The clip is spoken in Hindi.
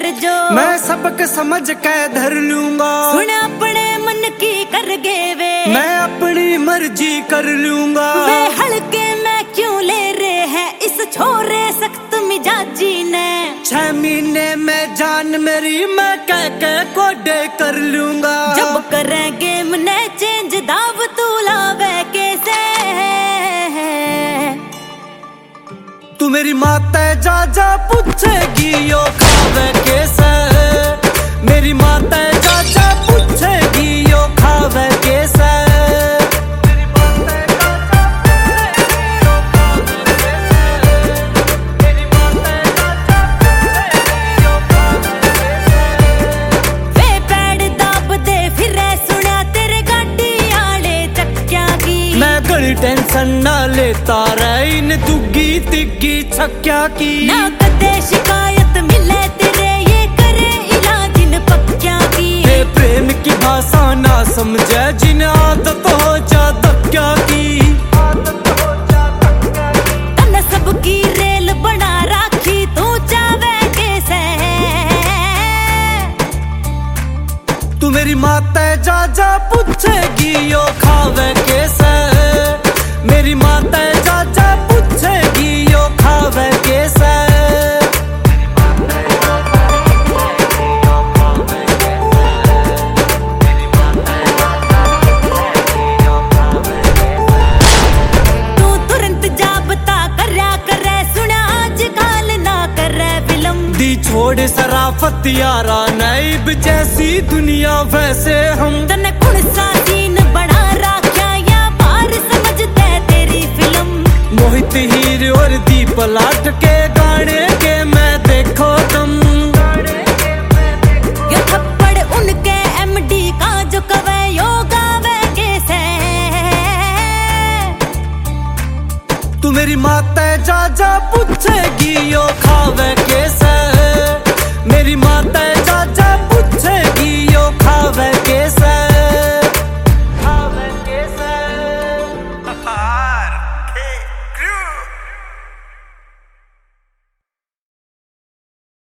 जो मैं सबक समझ के धर लूंगा। सुन अपने मन की कर गे वे, मैं अपनी मर्जी कर लूंगा। वे हल्के में क्यों ले रहे हैं इस छोरे सख्त मिजाजी ने। 6 महीने में जान मेरी मैं कह के कोडे कर लूंगा। जब करेंगे मने चेंज दाव तू लावे कैसे। तू मेरी माता जा जा पूछेगी यो खावे कैसे। मेरी माता जा जा पूछेगी यो खावे कैसे। टेंशन ना लेता रहे इन दुग्गी तिग्गी छक्या की। ना कदे शिकायत मिले तेरे ये करे इलाज इन पक्या की। ये प्रेम की भाषा ना समझे जिन आदत हो जा धक्या की। तन सबकी रेल बना राखी तू चावे कैसे। तू मेरी माता जा जा पूछेगी यो खावे कैसे। मेरी माता जा जा पूछेगी यो खावे कैसे। तू तुरंत जा बता करया करे सुना आज काल ना करे फिल्म। दी छोड़ सराफत यारा नैब जैसी दुनिया वैसे हम। तने कुण सा सीन बना राख्या या बार समझते तेरी फिल्म। मोहित हीर और दीप लाट के गाने के मैं देखो तुम। यो थप्पड़ उनके एमडी का जो कवे यो गावे कैसे। तू मेरी माता जा जा पूछेगी यो खावे कैसे। मेरी माता जा जा